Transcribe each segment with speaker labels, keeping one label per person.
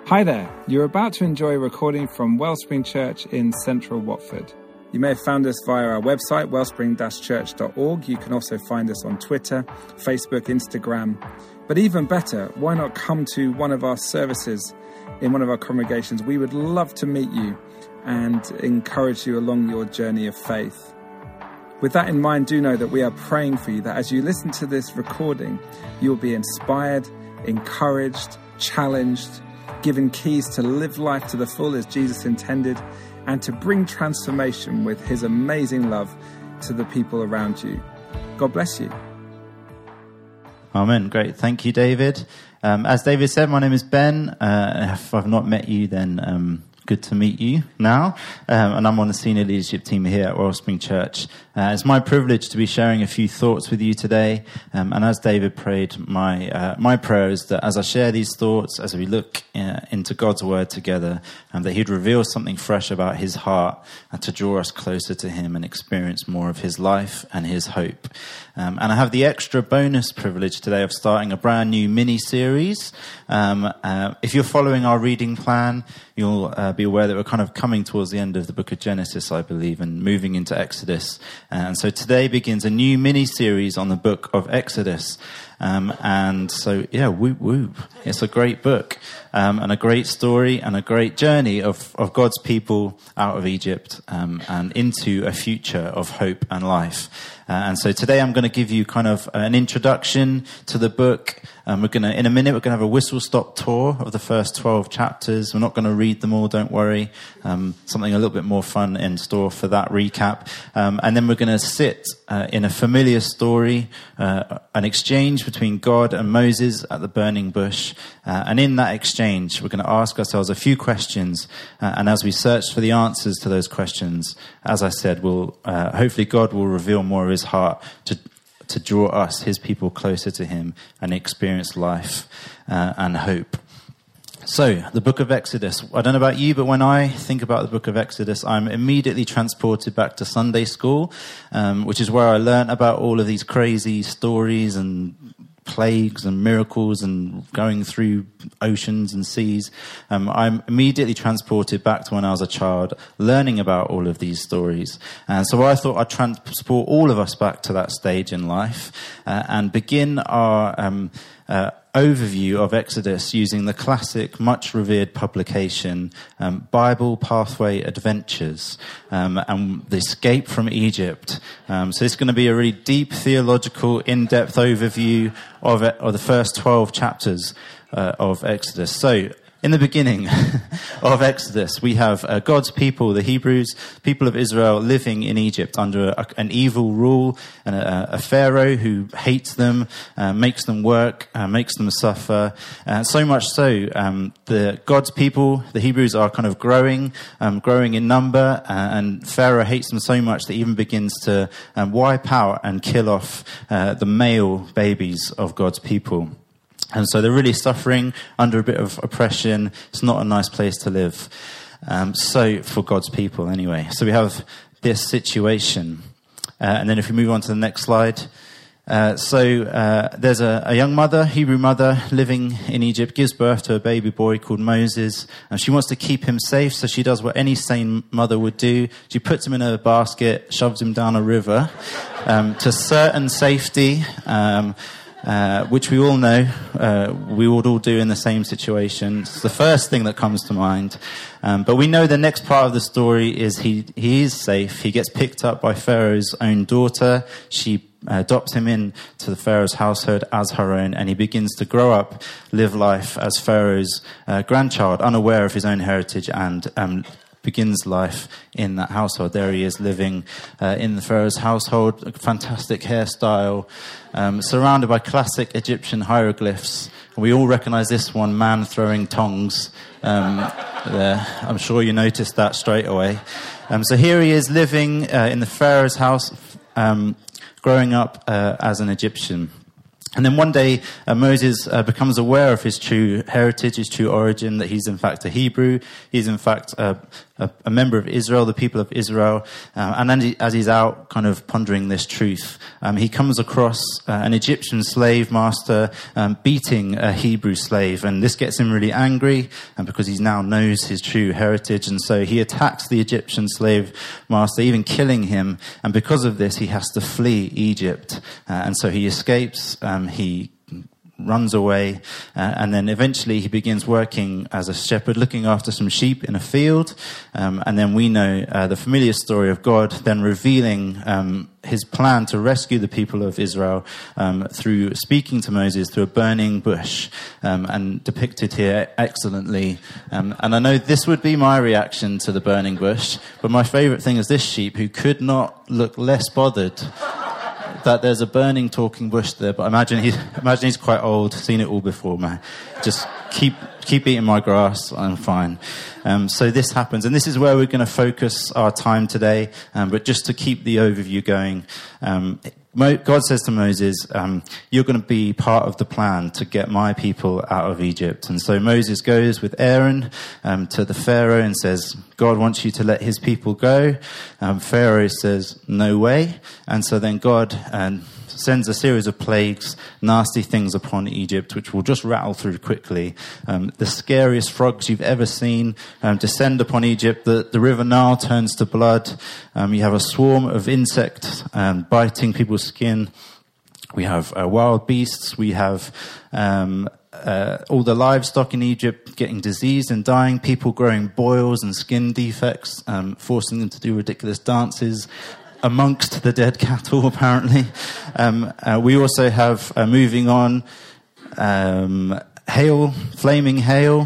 Speaker 1: Hi there, you're about to enjoy a recording from Wellspring Church in central Watford. You may have found us via our website, wellspring-church.org. You can also find us on Twitter, Facebook, Instagram. But even better, why not come to one of our services in one of our congregations? We would love to meet you and encourage you along your journey of faith. With that in mind, do know that we are praying for you, that as you listen to this recording, you will be inspired, encouraged, challenged, given keys to live life to the full as Jesus intended, and to bring transformation with his amazing love to the people around you. God bless you.
Speaker 2: Amen. Great. Thank you, David. As David said, my name is Ben. If I've not met you, then good to meet you now. And I'm on the senior leadership team here at Wellspring Church. It's my privilege to be sharing a few thoughts with you today. And as David prayed, my prayer is that as I share these thoughts, as we look into God's word together, that he'd reveal something fresh about his heart and to draw us closer to him and experience more of his life and his hope. And I have the extra bonus privilege today of starting a brand new mini-series. If you're following our reading plan, you'll be aware that we're kind of coming towards the end of the book of Genesis, I believe, and moving into Exodus. And so today begins a new mini-series on the book of Exodus. And so, yeah, whoop, whoop. It's a great book, and a great story and a great journey of God's people out of Egypt, and into a future of hope and life. And so today I'm going to give you kind of an introduction to the book. In a minute, we're going to have a whistle-stop tour of the first 12 chapters. We're not going to read them all, don't worry. Something a little bit more fun in store for that recap. And then we're going to sit in a familiar story, an exchange between God and Moses at the burning bush. And in that exchange, we're going to ask ourselves a few questions. And as we search for the answers to those questions, as I said, hopefully God will reveal more of his heart to draw us, his people, closer to him and experience life and hope. So, the book of Exodus. I don't know about you, but when I think about the book of Exodus, I'm immediately transported back to Sunday school, which is where I learnt about all of these crazy stories and plagues and miracles and going through oceans and seas. I'm immediately transported back to when I was a child, learning about all of these stories. And so I thought I'd transport all of us back to that stage in life and begin our overview of Exodus using the classic, much revered publication, Bible Pathway Adventures, and the escape from Egypt. So it's going to be a really deep theological, in-depth overview of the first 12 chapters of Exodus. So, in the beginning of Exodus, we have God's people, the Hebrews, people of Israel, living in Egypt under an evil rule and a Pharaoh who hates them, makes them work, makes them suffer. So much so, the God's people, the Hebrews, are kind of growing in number, and Pharaoh hates them so much that he even begins to wipe out and kill off the male babies of God's people. And so they're really suffering under a bit of oppression. It's not a nice place to live. So for God's people anyway. So we have this situation. And then if we move on to the next slide. There's a young mother, Hebrew mother, living in Egypt, gives birth to a baby boy called Moses. And she wants to keep him safe, so she does what any sane mother would do. She puts him in a basket, shoves him down a river to certain safety. Which we all know, we would all do in the same situation. It's the first thing that comes to mind. But we know the next part of the story is he is safe. He gets picked up by Pharaoh's own daughter. She adopts him into the Pharaoh's household as her own, and he begins to grow up, live life as Pharaoh's grandchild, unaware of his own heritage, and begins life in that household. There he is living in the Pharaoh's household, a fantastic hairstyle, surrounded by classic Egyptian hieroglyphs. We all recognize this one, man throwing tongs. There. I'm sure you noticed that straight away. So here he is living in the Pharaoh's house, growing up as an Egyptian. And then one day, Moses becomes aware of his true heritage, his true origin, that he's in fact a Hebrew. He's in fact a member of Israel, the people of Israel. And then as he's out kind of pondering this truth, he comes across an Egyptian slave master beating a Hebrew slave. And this gets him really angry, because he now knows his true heritage. And so he attacks the Egyptian slave master, even killing him. And because of this, he has to flee Egypt. And so he escapes. He runs away, and then eventually he begins working as a shepherd, looking after some sheep in a field. And then we know the familiar story of God then revealing his plan to rescue the people of Israel through speaking to Moses through a burning bush, and depicted here excellently. And I know this would be my reaction to the burning bush, but my favourite thing is this sheep, who could not look less bothered that there's a burning talking bush there. But imagine he's quite old, seen it all before, man. Just keep eating my grass, I'm fine. So this happens, and this is where we're going to focus our time today. But just to keep the overview going, God says to Moses, you're going to be part of the plan to get my people out of Egypt. And so Moses goes with Aaron to the Pharaoh and says, God wants you to let his people go. Pharaoh says, no way. And so then God sends a series of plagues, nasty things upon Egypt, which we'll just rattle through quickly. The scariest frogs you've ever seen descend upon Egypt. The river Nile turns to blood. You have a swarm of insects biting people's skin. We have wild beasts. We have all the livestock in Egypt getting diseased and dying, people growing boils and skin defects, forcing them to do ridiculous dances amongst the dead cattle, apparently. We also have, moving on, flaming hail,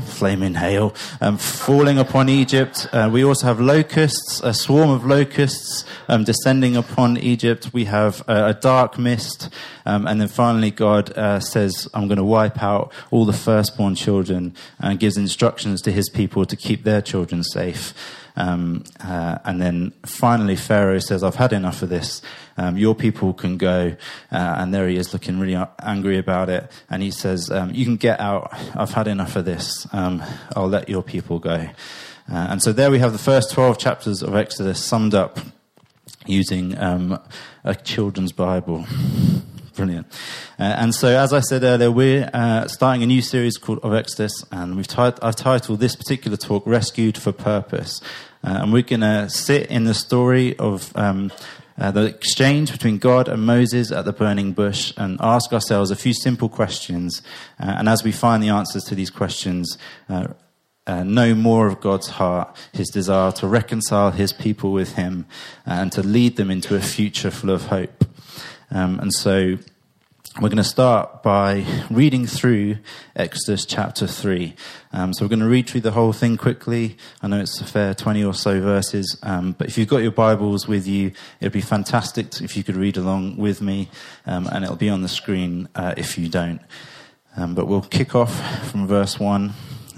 Speaker 2: falling upon Egypt. We also have locusts, a swarm of locusts descending upon Egypt. We have a dark mist. And then finally God says, I'm going to wipe out all the firstborn children, and gives instructions to his people to keep their children safe. And then finally Pharaoh says, I've had enough of this. Your people can go. And there he is, looking really angry about it. And he says, you can get out. I've had enough of this. I'll let your people go. And so there we have the first 12 chapters of Exodus summed up using a children's Bible. Brilliant. And so, as I said earlier, we're starting a new series called Of Exodus, and I've titled this particular talk, Rescued for Purpose. And we're going to sit in the story of the exchange between God and Moses at the burning bush and ask ourselves a few simple questions. And as we find the answers to these questions, know more of God's heart, his desire to reconcile his people with him and to lead them into a future full of hope. And so we're going to start by reading through Exodus chapter 3. So we're going to read through the whole thing quickly. I know it's a fair 20 or so verses, but if you've got your Bibles with you, it would be fantastic if you could read along with me, and it'll be on the screen if you don't. But we'll kick off from verse 1,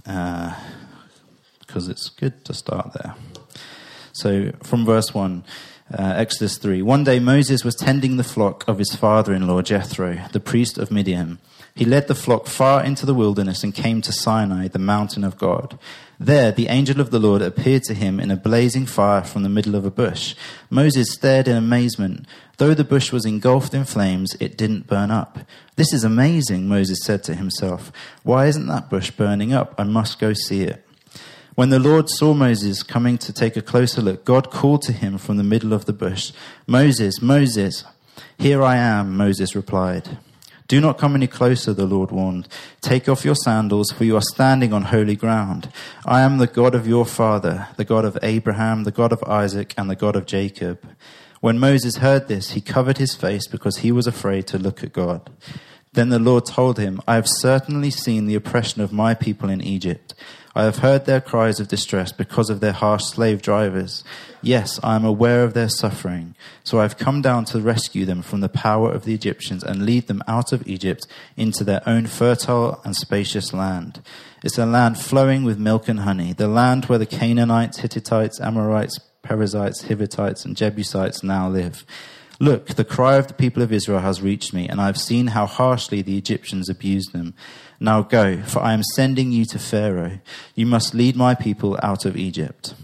Speaker 2: because it's good to start there. So from verse 1, Exodus 3. One day Moses was tending the flock of his father-in-law Jethro, the priest of Midian. He led the flock far into the wilderness and came to Sinai, the mountain of God. There the angel of the Lord appeared to him in a blazing fire from the middle of a bush. Moses stared in amazement. Though the bush was engulfed in flames, it didn't burn up. This is amazing, Moses said to himself. Why isn't that bush burning up? I must go see it. When the Lord saw Moses coming to take a closer look, God called to him from the middle of the bush, Moses, Moses. Here I am, Moses replied. Do not come any closer, the Lord warned. Take off your sandals, for you are standing on holy ground. I am the God of your father, the God of Abraham, the God of Isaac, and the God of Jacob. When Moses heard this, he covered his face because he was afraid to look at God. Then the Lord told him, I have certainly seen the oppression of my people in Egypt. I have heard their cries of distress because of their harsh slave drivers. Yes, I am aware of their suffering. So I have come down to rescue them from the power of the Egyptians and lead them out of Egypt into their own fertile and spacious land. It's a land flowing with milk and honey, the land where the Canaanites, Hittites, Amorites, Perizzites, Hivitites, and Jebusites now live. Look, the cry of the people of Israel has reached me, and I have seen how harshly the Egyptians abused them. Now go, for I am sending you to Pharaoh. You must lead my people out of Egypt."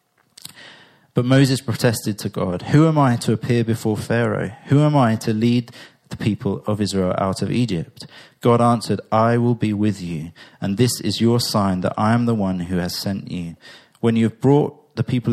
Speaker 2: But Moses protested to God, "Who am I to appear before Pharaoh? Who am I to lead the people of Israel out of Egypt?" God answered, "I will be with you, and this is your sign that I am the one who has sent you. When you have brought the people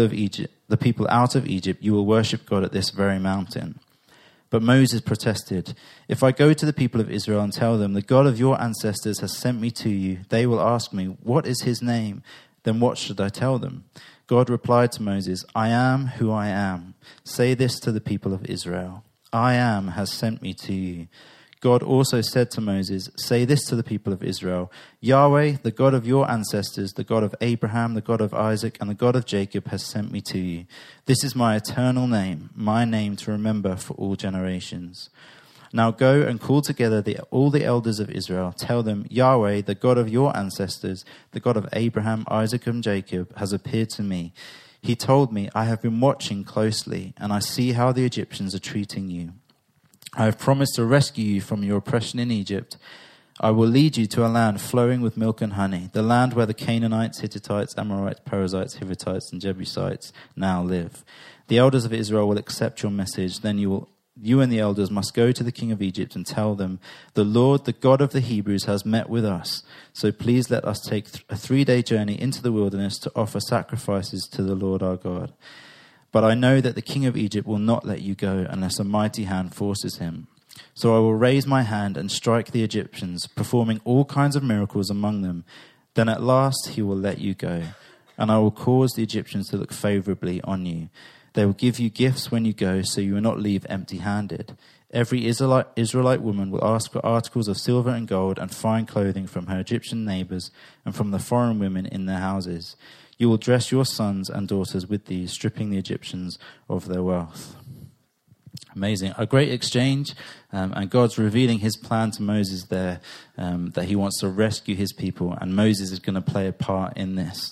Speaker 2: out of Egypt, you will worship God at this very mountain." But Moses protested, "If I go to the people of Israel and tell them, 'The God of your ancestors has sent me to you,' they will ask me, 'What is his name?' Then what should I tell them?" God replied to Moses, "I am who I am. Say this to the people of Israel, 'I am has sent me to you.'" God also said to Moses, "Say this to the people of Israel, 'Yahweh, the God of your ancestors, the God of Abraham, the God of Isaac, and the God of Jacob has sent me to you. This is my eternal name, my name to remember for all generations. Now go and call together all the elders of Israel. Tell them, Yahweh, the God of your ancestors, the God of Abraham, Isaac, and Jacob, has appeared to me. He told me, I have been watching closely, and I see how the Egyptians are treating you. I have promised to rescue you from your oppression in Egypt. I will lead you to a land flowing with milk and honey, the land where the Canaanites, Hittites, Amorites, Perizzites, Hivites, and Jebusites now live. The elders of Israel will accept your message. Then you and the elders must go to the king of Egypt and tell them, the Lord, the God of the Hebrews, has met with us. So please let us take a 3-day journey into the wilderness to offer sacrifices to the Lord our God. But I know that the king of Egypt will not let you go unless a mighty hand forces him. So I will raise my hand and strike the Egyptians, performing all kinds of miracles among them. Then at last he will let you go, and I will cause the Egyptians to look favorably on you. They will give you gifts when you go, so you will not leave empty-handed. Every Israelite woman will ask for articles of silver and gold and fine clothing from her Egyptian neighbors and from the foreign women in their houses. You will dress your sons and daughters with these, stripping the Egyptians of their wealth. Amazing. A great exchange, and God's revealing his plan to Moses there, that he wants to rescue his people, and Moses is going to play a part in this.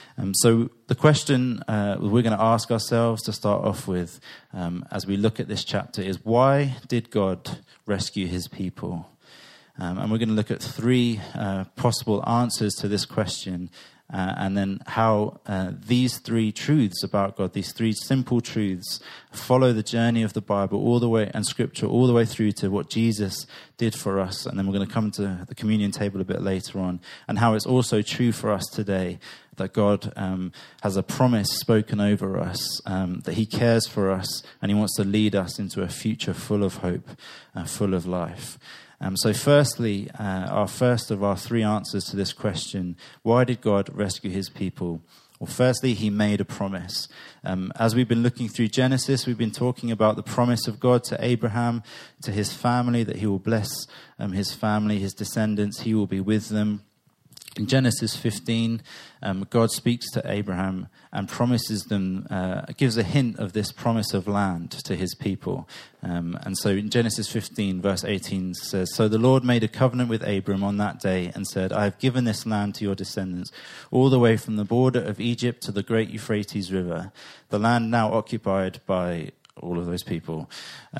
Speaker 2: So the question we're going to ask ourselves to start off with as we look at this chapter is, why did God rescue his people? And we're going to look at 3 possible answers to this question, and then how these 3 truths about God, these 3 simple truths, follow the journey of the Bible all the way, and Scripture all the way through to what Jesus did for us. And then we're going to come to the communion table a bit later on, and how it's also true for us today, that God has a promise spoken over us, that he cares for us, and he wants to lead us into a future full of hope, full of life. So firstly, our first of our 3 answers to this question, why did God rescue his people? Well, firstly, he made a promise. As we've been looking through Genesis, we've been talking about the promise of God to Abraham, to his family, that he will bless his family, his descendants, he will be with them. In Genesis 15, God speaks to Abraham and promises them, gives a hint of this promise of land to his people. And so in Genesis 15, verse 18 says, So the Lord made a covenant with Abram on that day and said, I have given this land to your descendants, all the way from the border of Egypt to the great Euphrates River, the land now occupied by all of those people.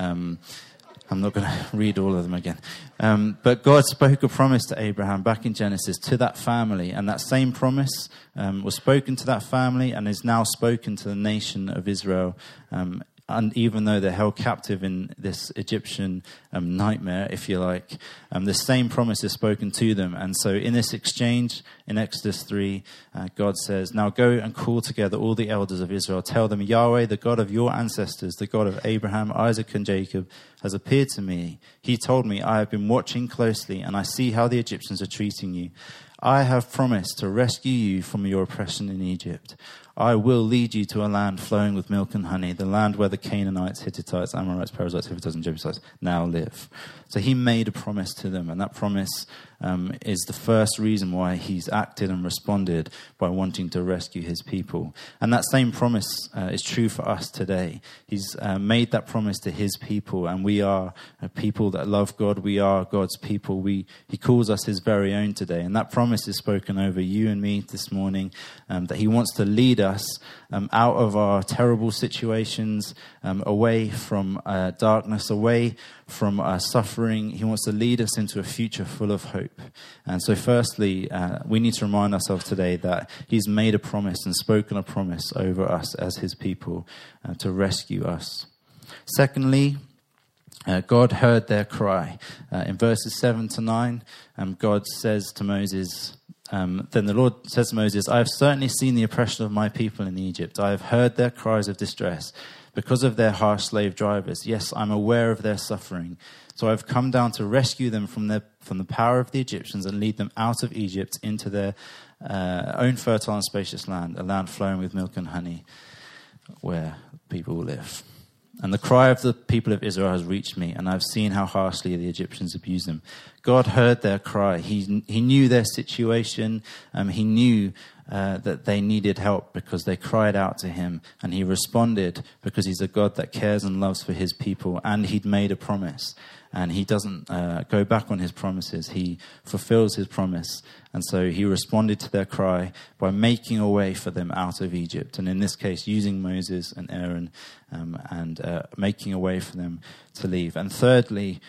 Speaker 2: I'm not going to read all of them again. But God spoke a promise to Abraham back in Genesis to that family. And that same promise was spoken to that family and is now spoken to the nation of Israel. And even though they're held captive in this Egyptian nightmare, if you like, the same promise is spoken to them. And so in this exchange, in Exodus 3, God says, Now go and call together all the elders of Israel. Tell them, Yahweh, the God of your ancestors, the God of Abraham, Isaac, and Jacob, has appeared to me. He told me, I have been watching closely, and I see how the Egyptians are treating you. I have promised to rescue you from your oppression in Egypt. I will lead you to a land flowing with milk and honey, the land where the Canaanites, Hittites, Amorites, Perizzites, Hivites, and Jebusites now live. So he made a promise to them, and that promise is the first reason why he's acted and responded by wanting to rescue his people. And that same promise is true for us today. He's made that promise to his people, and we are a people that love God. We are God's people. He calls us his very own today, and that promise is spoken over you and me this morning, that he wants to lead us us out of our terrible situations, away from darkness, away from suffering. He wants to lead us into a future full of hope. And so firstly, we need to remind ourselves today that he's made a promise and spoken a promise over us as his people to rescue us. Secondly, God heard their cry. In verses 7 to 9, God says to Moses, then the Lord says to Moses, I have certainly seen the oppression of my people in Egypt. I have heard their cries of distress because of their harsh slave drivers. Yes, I'm aware of their suffering. So I've come down to rescue them from the power of the Egyptians and lead them out of Egypt into their own fertile and spacious land, a land flowing with milk and honey, where people will live. And the cry of the people of Israel has reached me, and I've seen how harshly the Egyptians abuse them. God heard their cry. He knew their situation. He knew that they needed help because they cried out to him, and he responded because he's a God that cares and loves for his people, and he'd made a promise. And he doesn't go back on his promises. He fulfills his promise. And so he responded to their cry by making a way for them out of Egypt. And in this case, using Moses and Aaron and making a way for them to leave. And thirdly,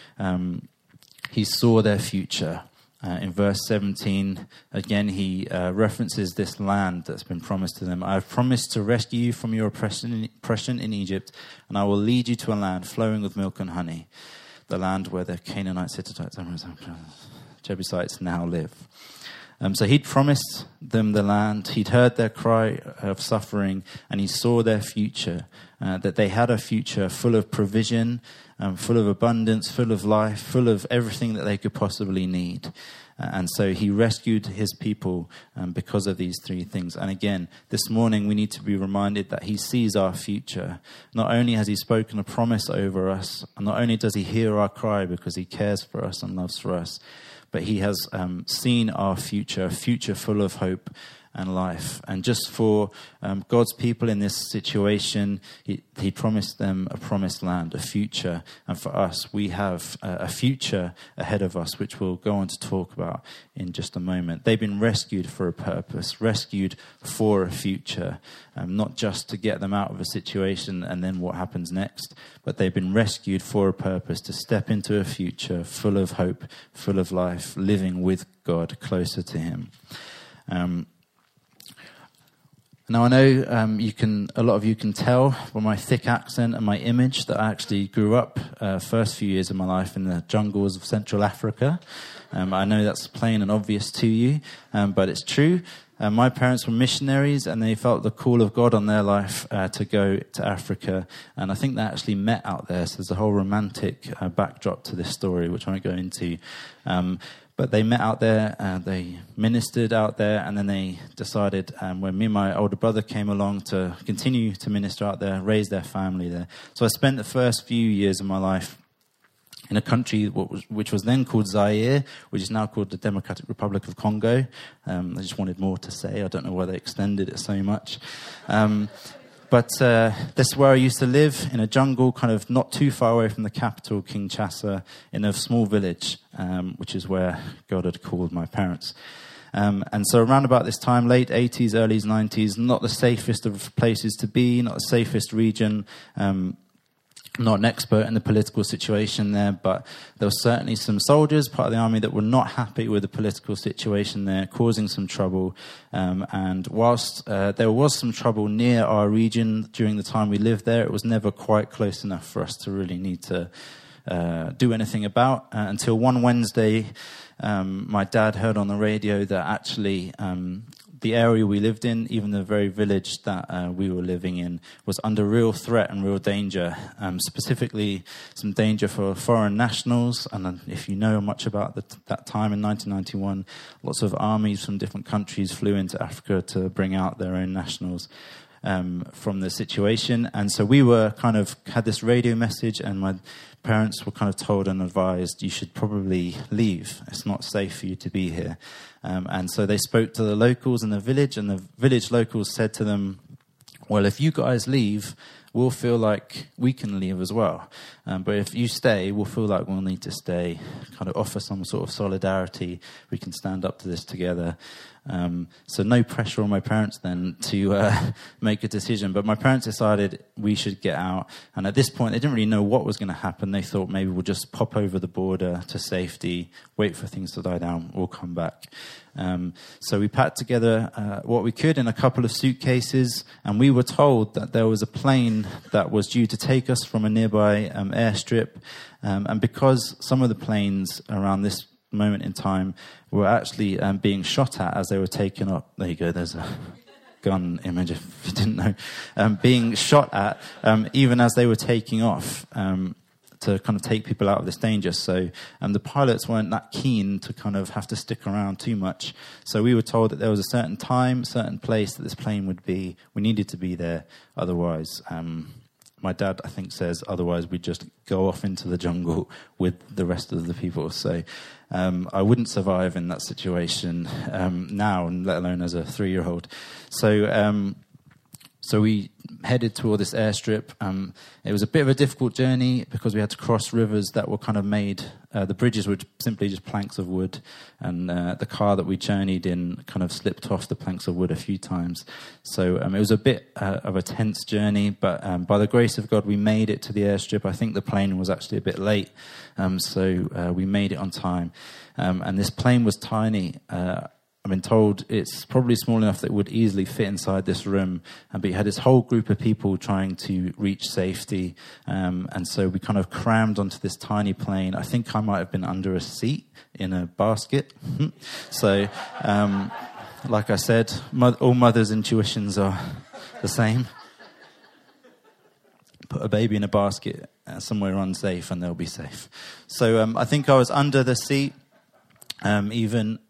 Speaker 2: he saw their future. In verse 17, again, he references this land that's been promised to them. I have promised to rescue you from your oppression in Egypt, and I will lead you to a land flowing with milk and honey. The land where the Canaanites, Hittites, Jebusites now live. So he'd promised them the land. He'd heard their cry of suffering, and he saw their future, that they had a future full of provision, full of abundance, full of life, full of everything that they could possibly need. And so he rescued his people because of these three things. And again, this morning we need to be reminded that he sees our future. Not only has he spoken a promise over us, and not only does he hear our cry because he cares for us and loves for us, but he has seen our future, a future full of hope and life. And just for God's people in this situation, he promised them a promised land, a future. And for us, we have a future ahead of us, which we'll go on to talk about in just a moment. They've been rescued for a purpose, rescued for a future, not just to get them out of a situation and then what happens next, but they've been rescued for a purpose, to step into a future full of hope, full of life, living with God, closer to him. Now, I know a lot of you can tell by my thick accent and my image that I actually grew up first few years of my life in the jungles of Central Africa. I know that's plain and obvious to you, but it's true. My parents were missionaries, and they felt the call of God on their life to go to Africa. And I think they actually met out there. So there's a whole romantic backdrop to this story, which I won't go into. But they met out there, they ministered out there, and then they decided, when me and my older brother came along, to continue to minister out there, raise their family there. So I spent the first few years of my life in a country which was then called Zaire, which is now called the Democratic Republic of Congo. I just wanted more to say. I don't know why they extended it so much. But this is where I used to live, in a jungle, kind of not too far away from the capital, Kinshasa, in a small village, which is where God had called my parents. And so around about this time, late 80s, early 90s, not the safest of places to be, not the safest region. Not an expert in the political situation there, but there were certainly some soldiers, part of the army, that were not happy with the political situation there, causing some trouble. And whilst there was some trouble near our region during the time we lived there, it was never quite close enough for us to really need to do anything about. Until one Wednesday, my dad heard on the radio that actually the area we lived in, even the very village that we were living in, was under real threat and real danger, specifically some danger for foreign nationals. And if you know much about that time in 1991, lots of armies from different countries flew into Africa to bring out their own nationals from the situation. And so we were had this radio message, and my parents were kind of told and advised, you should probably leave. It's not safe for you to be here. And so they spoke to the locals in the village, and the village locals said to them, well, if you guys leave, we'll feel like we can leave as well. But if you stay, we'll feel like we'll need to stay, kind of offer some sort of solidarity. We can stand up to this together. So no pressure on my parents then to make a decision. But my parents decided we should get out. And at this point, they didn't really know what was going to happen. They thought maybe we'll just pop over the border to safety, wait for things to die down, we'll come back. So we packed together what we could in a couple of suitcases. And we were told that there was a plane that was due to take us from a nearby airstrip. And because some of the planes around this moment in time were actually being shot at as they were taken up. There you go, there's a gun image if you didn't know. Being shot at even as they were taking off to kind of take people out of this danger. So the pilots weren't that keen to kind of have to stick around too much. So we were told that there was a certain time, certain place that this plane would be. We needed to be there, otherwise... my dad, I think, says otherwise we'd just go off into the jungle with the rest of the people. So I wouldn't survive in that situation now, and let alone as a 3-year-old. So we headed toward this airstrip. It was a bit of a difficult journey because we had to cross rivers that were kind of made... the bridges were simply just planks of wood, and the car that we journeyed in kind of slipped off the planks of wood a few times. So it was a bit of a tense journey, but by the grace of God, we made it to the airstrip. I think the plane was actually a bit late, so we made it on time. And this plane was tiny. I've been told it's probably small enough that it would easily fit inside this room, but you had this whole group of people trying to reach safety, and so we kind of crammed onto this tiny plane. I think I might have been under a seat in a basket. So, like I said, all mothers' intuitions are the same. Put a baby in a basket somewhere unsafe and they'll be safe. So I think I was under the seat. You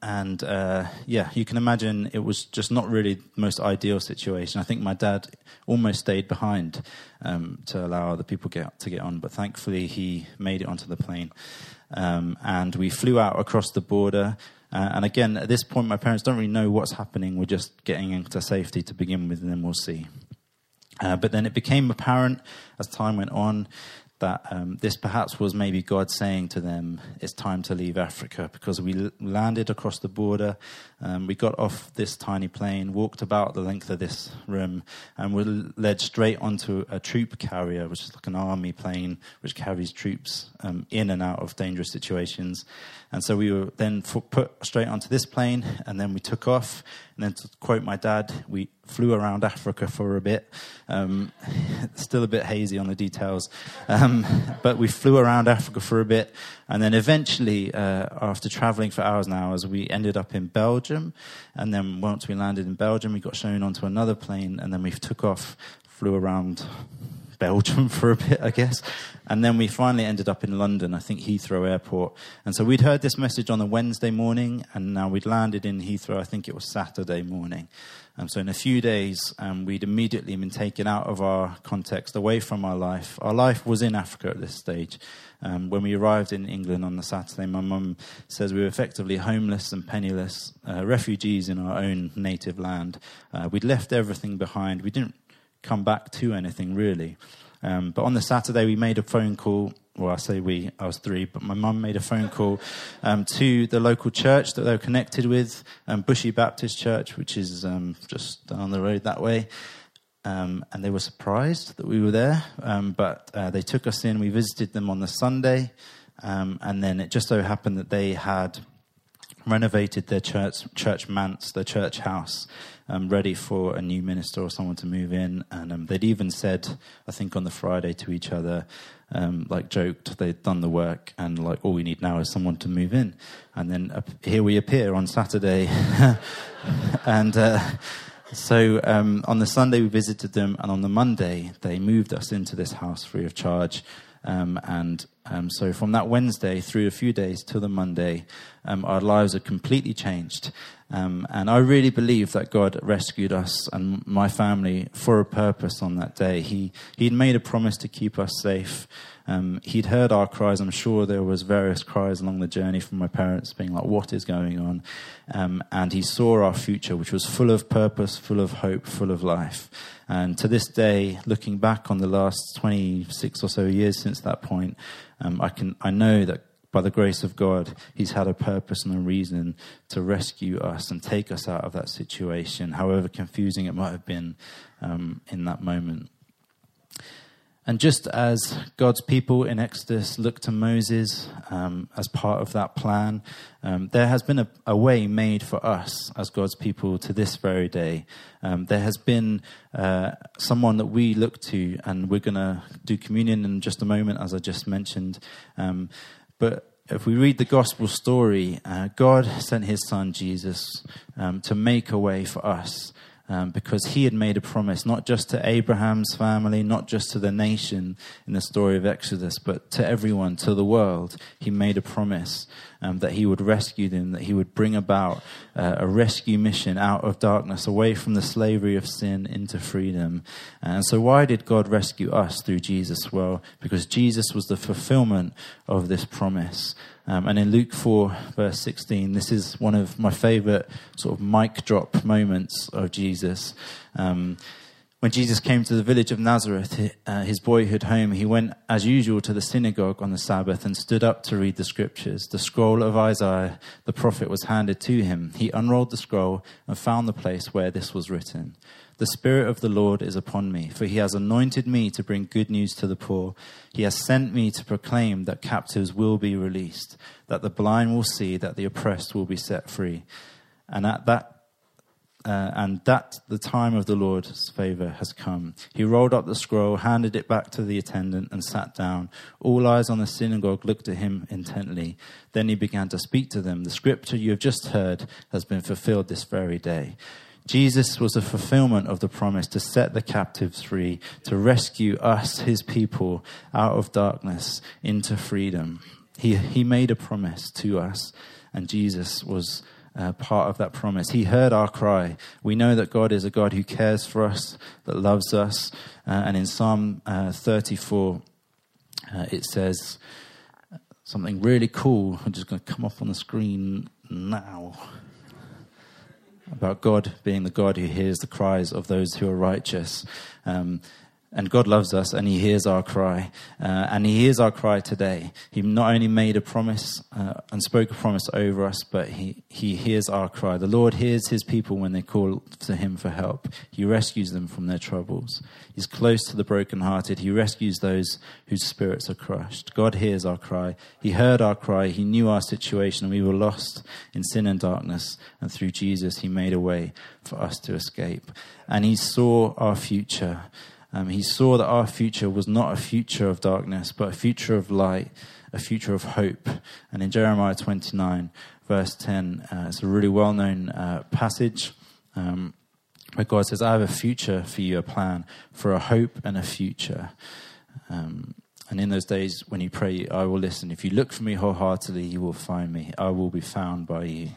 Speaker 2: can imagine it was just not really the most ideal situation. I think my dad almost stayed behind to allow other people to get on, but thankfully he made it onto the plane. And we flew out across the border. And again, at this point, my parents don't really know what's happening. We're just getting into safety to begin with, and then we'll see. But then it became apparent as time went on that this perhaps was maybe God saying to them, it's time to leave Africa, because we landed across the border. We got off this tiny plane, walked about the length of this room, and were led straight onto a troop carrier, which is like an army plane which carries troops in and out of dangerous situations. And so we were then put straight onto this plane, and then we took off. And then, to quote my dad, we flew around Africa for a bit. Still a bit hazy on the details. But we flew around Africa for a bit. And then eventually, after traveling for hours and hours, we ended up in Belgium. And then once we landed in Belgium, we got shown onto another plane. And then we took off, flew around Belgium for a bit, I guess. And then we finally ended up in London, I think Heathrow Airport. And so we'd heard this message on a Wednesday morning, and now we'd landed in Heathrow, I think it was Saturday morning. So in a few days, we'd immediately been taken out of our context, away from our life. Our life was in Africa at this stage. When we arrived in England on the Saturday, my mum says we were effectively homeless and penniless, refugees in our own native land. We'd left everything behind. We didn't come back to anything, really. But on the Saturday, we made a phone call. Well, I say we, I was 3, but my mum made a phone call to the local church that they were connected with, Bushy Baptist Church, which is just down the road that way. And they were surprised that we were there, but they took us in. We visited them on the Sunday, and then it just so happened that they had renovated their church manse, their church house, ready for a new minister or someone to move in. And they'd even said, I think on the Friday, to each other, joked, they'd done the work, and all we need now is someone to move in. And then here we appear on Saturday. And so on the Sunday we visited them, and on the Monday they moved us into this house free of charge. So from that Wednesday through a few days till the Monday, our lives are completely changed. And I really believe that God rescued us and my family for a purpose on that day. He'd made a promise to keep us safe. He'd heard our cries. I'm sure there was various cries along the journey from my parents being like, what is going on? And he saw our future, which was full of purpose, full of hope, full of life. And to this day, looking back on the last 26 or so years since that point, I know that by the grace of God, he's had a purpose and a reason to rescue us and take us out of that situation, however confusing it might have been in that moment. And just as God's people in Exodus looked to Moses as part of that plan, there has been a way made for us as God's people to this very day. There has been someone that we look to, and we're going to do communion in just a moment, as I just mentioned. But if we read the gospel story, God sent his son Jesus to make a way for us. Because he had made a promise, not just to Abraham's family, not just to the nation in the story of Exodus, but to everyone, to the world. He made a promise that he would rescue them, that he would bring about a rescue mission out of darkness, away from the slavery of sin into freedom. And so why did God rescue us through Jesus? Well, because Jesus was the fulfillment of this promise. And in Luke 4, verse 16, this is one of my favorite sort of mic drop moments of Jesus. When Jesus came to the village of Nazareth, his boyhood home, he went as usual to the synagogue on the Sabbath and stood up to read the scriptures. The scroll of Isaiah, the prophet, was handed to him. He unrolled the scroll and found the place where this was written. The Spirit of the Lord is upon me, for he has anointed me to bring good news to the poor. He has sent me to proclaim that captives will be released, that the blind will see, that the oppressed will be set free. And that the time of the Lord's favor has come. He rolled up the scroll, handed it back to the attendant, and sat down. All eyes on the synagogue looked at him intently. Then he began to speak to them. The scripture you have just heard has been fulfilled this very day. Jesus was the fulfillment of the promise to set the captives free, to rescue us, his people, out of darkness into freedom. He made a promise to us, and Jesus was part of that promise. He heard our cry. We know that God is a God who cares for us, that loves us. And in Psalm 34, it says something really cool. I'm just going to come up on the screen now. About God being the God who hears the cries of those who are righteous. And God loves us, and he hears our cry. And he hears our cry today. He not only made a promise and spoke a promise over us, but he hears our cry. The Lord hears his people when they call to him for help. He rescues them from their troubles. He's close to the brokenhearted. He rescues those whose spirits are crushed. God hears our cry. He heard our cry. He knew our situation, and we were lost in sin and darkness. And through Jesus, he made a way for us to escape. And he saw our future. He saw that our future was not a future of darkness, but a future of light, a future of hope. And in Jeremiah 29, verse 10, it's a really well-known passage where God says, I have a future for you, a plan for a hope and a future. And in those days when you pray, I will listen. If you look for me wholeheartedly, you will find me. I will be found by you.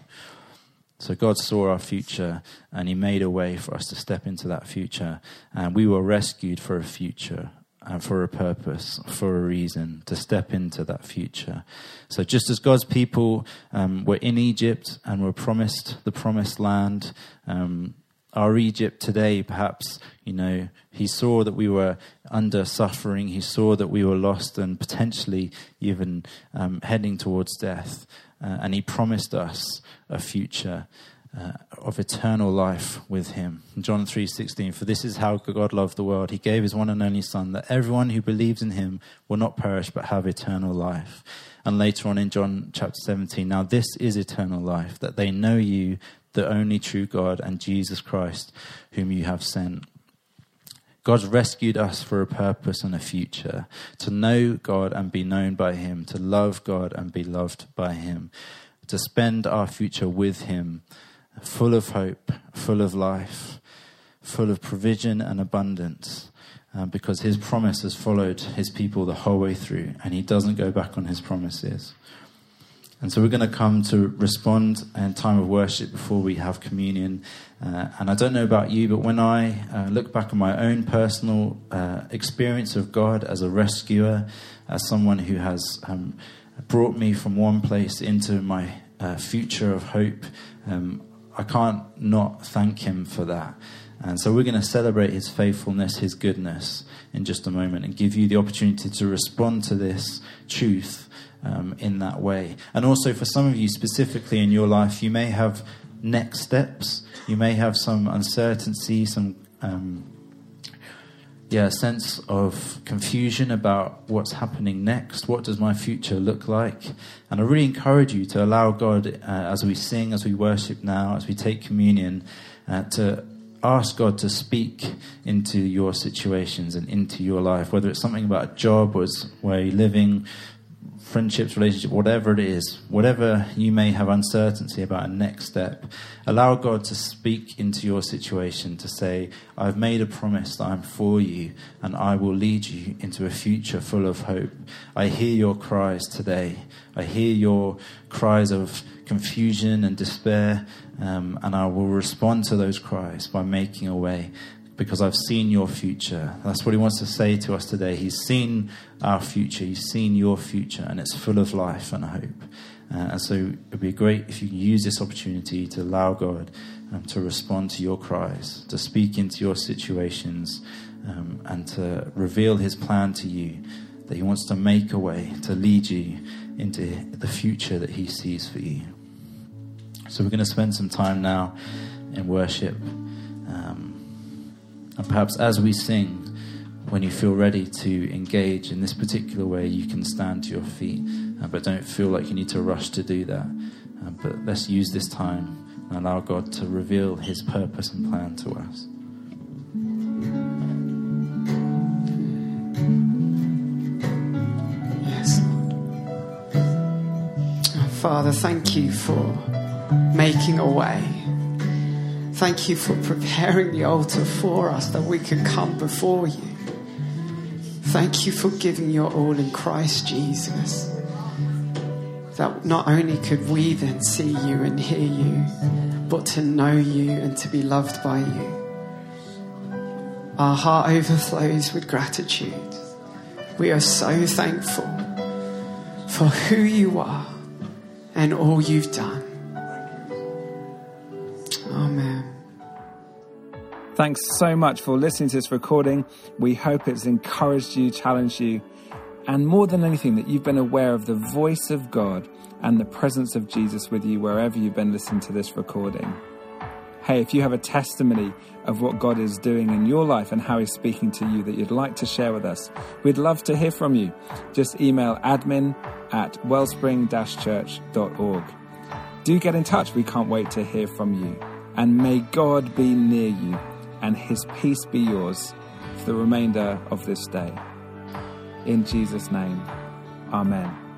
Speaker 2: So God saw our future, and he made a way for us to step into that future. And we were rescued for a future, and for a purpose, for a reason, to step into that future. So just as God's people were in Egypt and were promised the promised land, our Egypt today, perhaps, he saw that we were under suffering. He saw that we were lost and potentially even heading towards death. And he promised us a future of eternal life with him. In John 3:16, for this is how God loved the world. He gave his one and only Son, that everyone who believes in him will not perish but have eternal life. And later on in John chapter 17, now this is eternal life, that they know you, the only true God, and Jesus Christ, whom you have sent. God's rescued us for a purpose and a future, to know God and be known by him, to love God and be loved by him, to spend our future with him, full of hope, full of life, full of provision and abundance, because his promise has followed his people the whole way through, and he doesn't go back on his promises. And so we're going to come to respond in time of worship before we have communion. And I don't know about you, but when I look back on my own personal experience of God as a rescuer, as someone who has brought me from one place into my future of hope, I can't not thank him for that. And so we're going to celebrate his faithfulness, his goodness in just a moment, and give you the opportunity to respond to this truth in that way. And also for some of you specifically in your life, you may have next steps. You may have some uncertainty, some sense of confusion about what's happening next. What does my future look like? And I really encourage you to allow God, as we sing, as we worship now, as we take communion, to ask God to speak into your situations and into your life, whether it's something about a job or where you're living, friendships, relationship, whatever it is, whatever you may have uncertainty about a next step, allow God to speak into your situation, to say, I've made a promise that I'm for you and I will lead you into a future full of hope. I hear your cries today. I hear your cries of confusion and despair, and I will respond to those cries by making a way, because I've seen your future. That's what he wants to say to us today. He's seen our future. He's seen your future, and it's full of life and hope. And so it would be great if you can use this opportunity to allow God to respond to your cries, to speak into your situations, and to reveal his plan to you, that he wants to make a way to lead you into the future that he sees for you. So we're going to spend some time now in worship. And perhaps as we sing, when you feel ready to engage in this particular way, you can stand to your feet, but don't feel like you need to rush to do that. But let's use this time and allow God to reveal his purpose and plan to us.
Speaker 3: Yes, Lord. Father, thank you for making a way. Thank you for preparing the altar for us that we can come before you. Thank you for giving your all in Christ Jesus, that not only could we then see you and hear you, but to know you and to be loved by you. Our heart overflows with gratitude. We are so thankful for who you are and all you've done. Amen.
Speaker 1: Thanks so much for listening to this recording. We hope it's encouraged you, challenged you, and more than anything, that you've been aware of the voice of God and the presence of Jesus with you wherever you've been listening to this recording. Hey, if you have a testimony of what God is doing in your life and how he's speaking to you that you'd like to share with us, we'd love to hear from you. Just email admin@wellspring-church.org. Do get in touch. We can't wait to hear from you. And may God be near you and his peace be yours for the remainder of this day. In Jesus' name, amen.